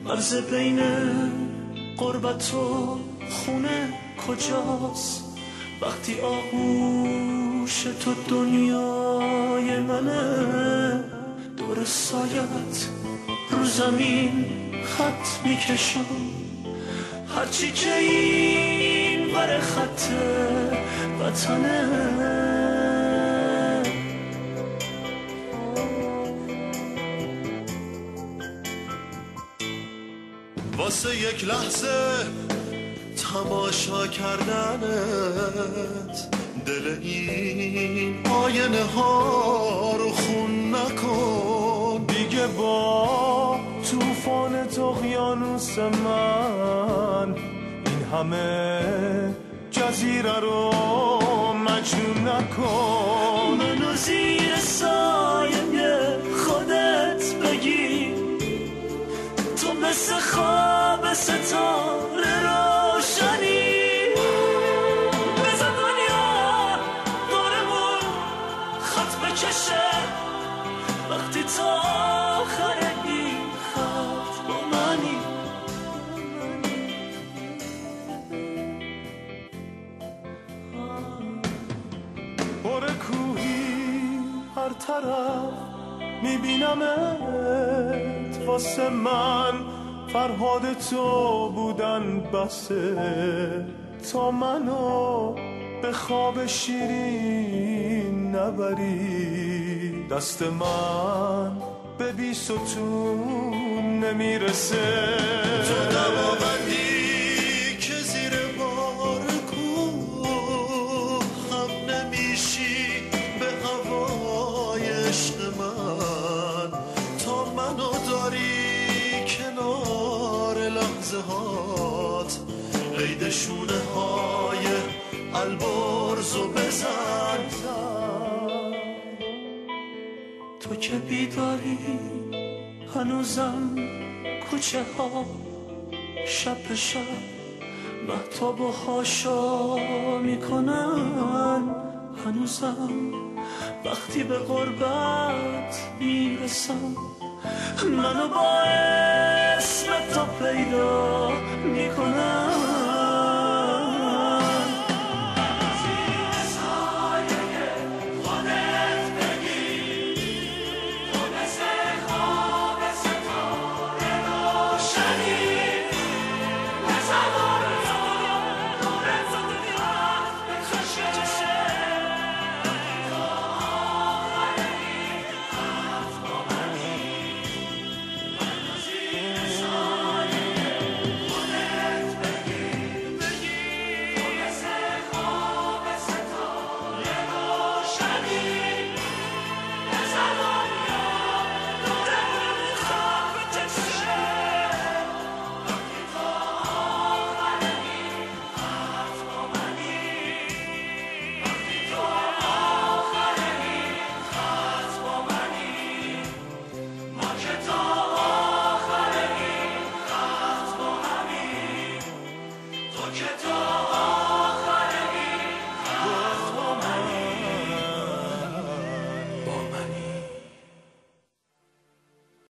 مرز بین غربت و خونه کجاست؟ وقتی آغوش تو دنیای منه، دور سایت رو زمین خط میکشم، هرچی که این ور خط وطنه. واسه یک لحظه تماشا کردنت، دل این آینه ها رو خون نکن دیگه. با توفان اقیانوس من این همه جزیره رو مجنون نکن. منو زیر سایه خودت بگیر، تو مثل خواب ستاره روشنی. بزن دنیا دورمون خط بکشه، وقتی تا آخر این خط با منی. بر کوهی هر طرف میبینمت، واسه من فرهاد تو بودن بسه، تا منو به خواب شیرین نبری. دست من به بی ستون نمیرسه. تو دماغندی که زیر بار کوه هم نمیشی به هوای عشق من، تا منو داری کنار لحظه هات، قید شونه های البرزو بزن. تو که بیداری هنوزم کوچه ها شب به شب مهتاب و هاشا میکنن، هنوزم وقتی به غربت میرسم منو با اسم تو پیدا میکنن.